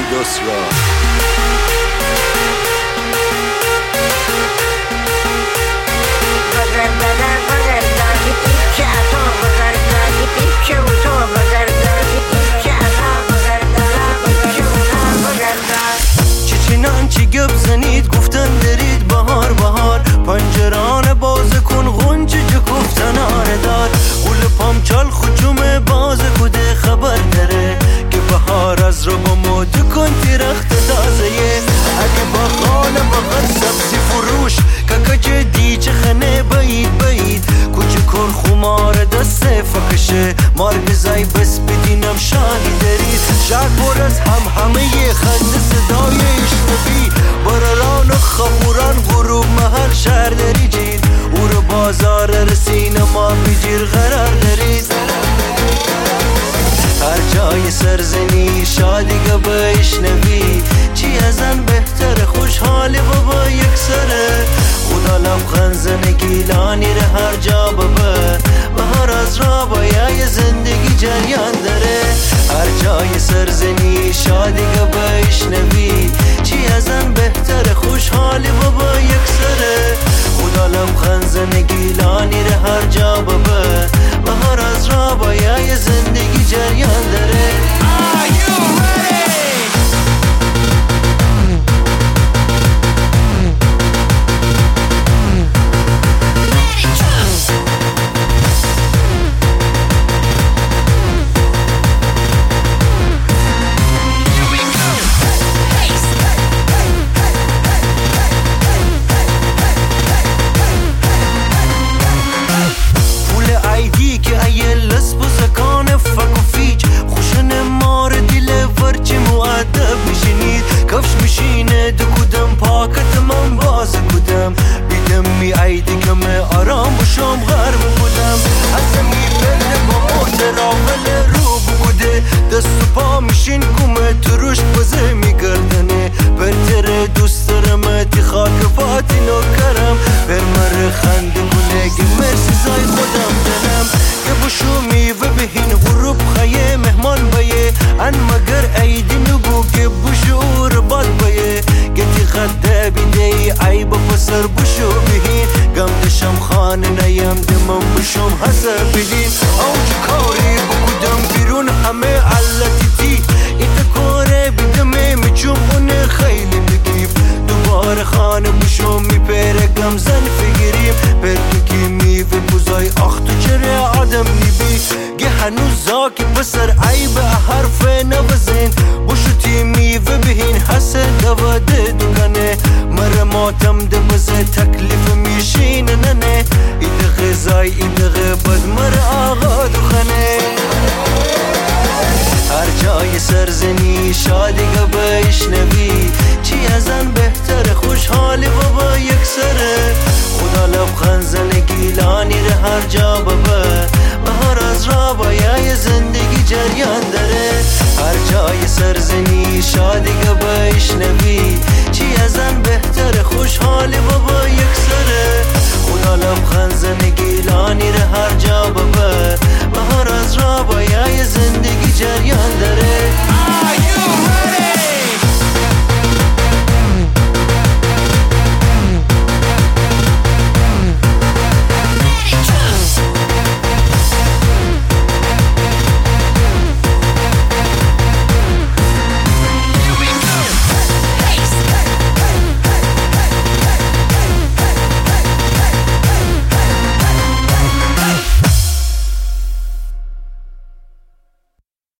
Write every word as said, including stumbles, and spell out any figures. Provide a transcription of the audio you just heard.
قدس را. چچینان چی گپ زنید گفتن درید بهار بهار، پنجران باز کن غنچه جو گفتن آره دار. اول پام چال خجوم باز کده خبر داره که بهار از رو با مود کن تیرخت تازه. اگه با خانه بغر سبزی فروش که کچه دیچه خنه بایید بایید، کچه کن خمار دست فکشه مارگ زای بس بدینم شاهی دارید. شهر پر از هم همه یه خند صدای اشتبی، براران و خموران غروب محل شهر داری جید. او رو بازار رسین ما بگیر قرار دارید. هر جای سرزنی شادی که بشنوی، چی ازن بهتر خوشحالی بابا یک سره. خدا لبخند زنگی لانی ره هر جا ببر، بهار از را بایای زندگی جریان داره. هر جای سرزنی شادی که بشنوی، چی ازن بهتر خوشحالی بابا یک سره. خدا لبخند زنگی لانی ره هر جا ببر، بهار از را بایای زندگی جریان داره. Are you ready? کفش میشینه دو کدم پاکت من باز کدم، بیدم می عیدی که من آرام بشم غرب بودم. حسن میپرده با متراغل رو بوده، دست و پا میشین کمه تروش بزه میگردنه. برتر دوست دارم تی خاک پاتی نکرم، برمر خند گلگی مرسی زای خودم دنم. یه بشو میوه بهین غروب خیه مهمان بایه، ان مگر عیدی نگو که بشو رباط بایه. گتی خده بیده ای عیب پسر بشو بهین، گم دشم خانه نیم دمم بشم حسر بدین. اوج کاری بکودم بیرون همه علتی تی، ایتا کاره بیدمه میچوم اونه خیلی بگیف. دوباره خانه بشم میپره گم زن فگریم، پرککی میوه بوزای آخ تو چره آدم نیبی. گه هنوز زاکی پسر عیب حرف نوزین، بشو تی میوه بهین حسر دواده دوگانه. مر ماتم دمزه تکلیف میشین ننه، ایده غذای ایده غباد مر آقا دوخنه. هر جای سرزنی شادی که بشنوی، چی ازن بهتر خوشحالی بابا یک سره. خدا لبخند زنگی لانی ره هر جا ببر، بهار از را بایای زندگی